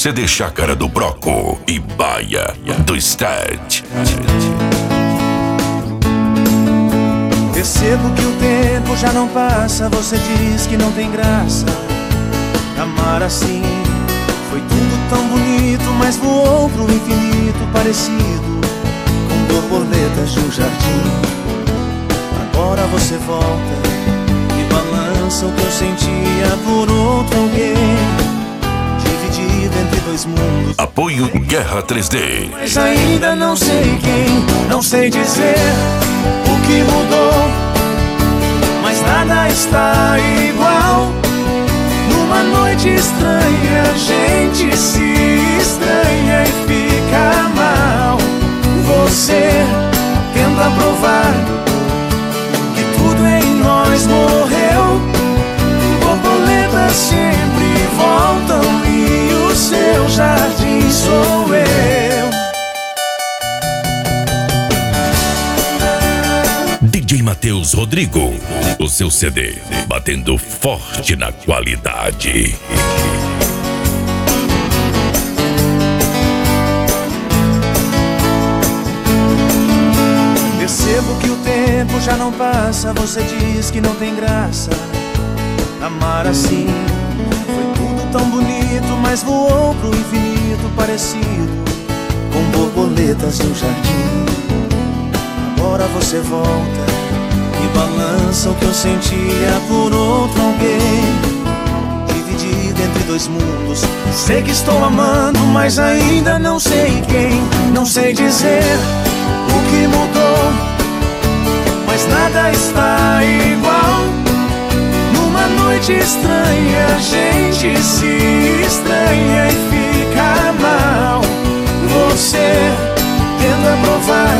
CD Chácara do Broco e Baia do Stat. Percebo que o tempo já não passa. Você diz que não tem graça amar assim. Foi tudo tão bonito, mas voou pro infinito, parecido com borboletas de um jardim. Agora você volta e balança o que eu sentia por outro alguém, dividido entre dois mundos. Apoio Guerra 3D. Mas ainda não sei quem, não sei dizer o que mudou, mas nada está igual. Numa noite estranha a gente se estranha e fica mal. Você tenta provar que tudo em nós morreu. Borboletas sempre voltam e o seu jardim sou eu. DJ Matheus Rodrigo, o seu CD batendo forte na qualidade. Percebo que o tempo já não passa. Você diz que não tem graça amar assim. Foi tudo tão bonito, mas voou pro infinito, parecido com borboletas de um jardim. Agora você volta e balança o que eu sentia por outro alguém, dividido entre dois mundos. Sei que estou amando, mas ainda não sei quem. Não sei dizer o que mudou, mas nada está igual. Numa noite estranha a gente se estranha e fica mal. Você tenta provar